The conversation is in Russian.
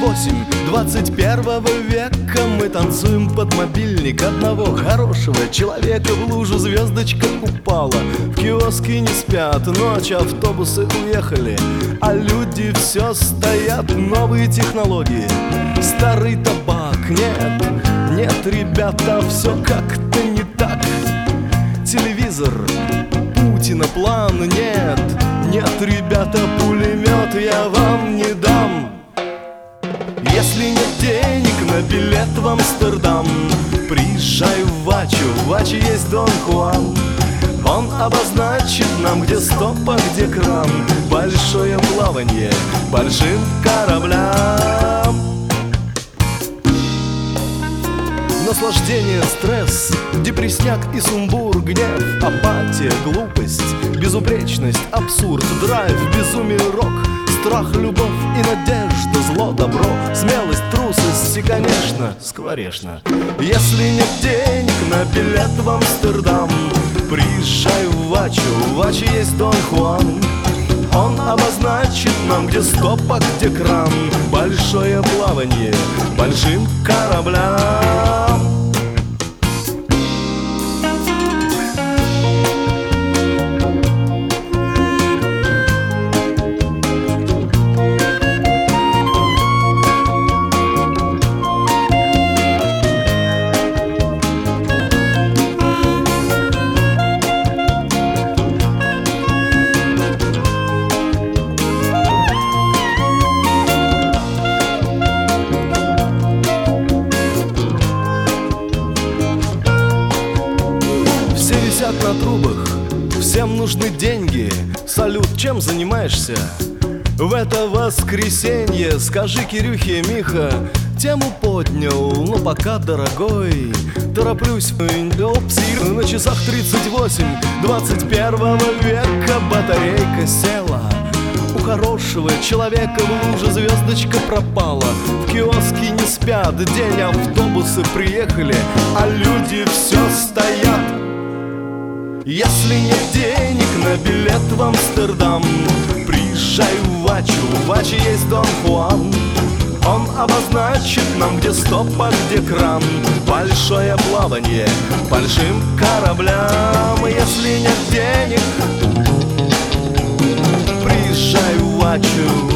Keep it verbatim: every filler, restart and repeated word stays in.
восемь двадцать первого века мы танцуем под мобильник одного хорошего человека. В лужу звездочка упала, в киоске не спят, ночь автобусы уехали, а люди все стоят. Новые технологии, старый табак. Нет, нет, ребята, все как-то не так. Телевизор, Путина план. Нет, нет, ребята, пулемет я вам не дам. Если нет денег на билет в Амстердам, приезжай в Ачу, в Аче есть Дон Хуан. Он обозначит нам, где стоп, а где кран. Большое плаванье большим кораблям. Наслаждение, стресс, депресняк и сумбур, гнев, апатия, глупость, безупречность, абсурд, драйв, безумие, рок, страх, любовь и надежда, зло, добро, смелость, трусость и, конечно, скворечна. Если нет денег на билет в Амстердам, приезжай в Ачу, в Аче есть Дон Хуан. Он обозначит нам, где стоп, а где кран. Большое плаванье большим кораблям. На трубах, всем нужны деньги. Салют, чем занимаешься в это воскресенье? Скажи Кирюхе, Миха, тему поднял, но пока, дорогой, тороплюсь. На часах тридцать восемь двадцать первого века батарейка села. У хорошего человека в луже звездочка пропала. В киоске не спят, день автобусы приехали, а люди все стоят. Если нет денег на билет в Амстердам, приезжай в Ачу, в Аче есть Дон Хуан. Он обозначит нам, где стоп, а где кран. Большое плаванье большим кораблям. Если нет денег, приезжай в Ачу.